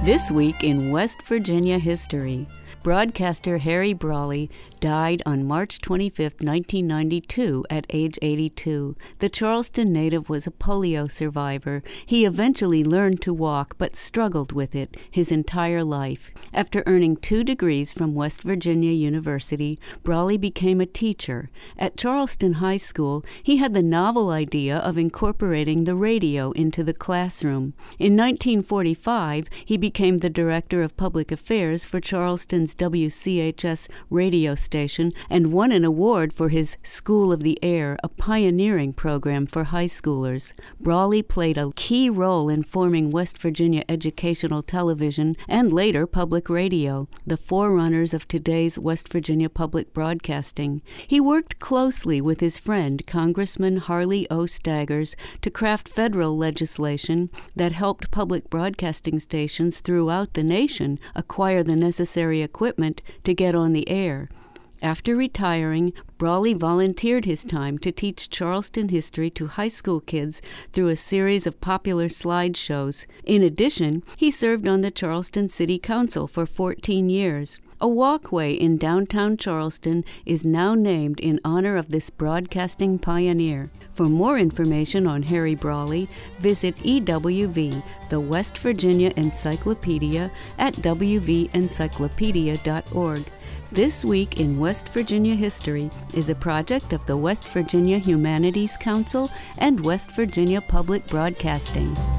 This week in West Virginia history, broadcaster Harry Brawley died on March 25, 1992, at age 82. The Charleston native was a polio survivor. He eventually learned to walk, but struggled with it his entire life. After earning 2 degrees from West Virginia University, Brawley became a teacher. At Charleston High School, he had the novel idea of incorporating the radio into the classroom. In 1945, he became the director of public affairs for Charleston's WCHS radio station and won an award for his School of the Air, a pioneering program for high schoolers. Brawley played a key role in forming West Virginia educational television and later public radio, the forerunners of today's West Virginia public broadcasting. He worked closely with his friend, Congressman Harley O. Staggers, to craft federal legislation that helped public broadcasting stations throughout the nation acquire the necessary equipment to get on the air. After retiring, Brawley volunteered his time to teach Charleston history to high school kids through a series of popular slideshows. In addition, he served on the Charleston City Council for 14 years. A walkway in downtown Charleston is now named in honor of this broadcasting pioneer. For more information on Harry Brawley, visit EWV, the West Virginia Encyclopedia, at wvencyclopedia.org. This Week in West Virginia History is a project of the West Virginia Humanities Council and West Virginia Public Broadcasting.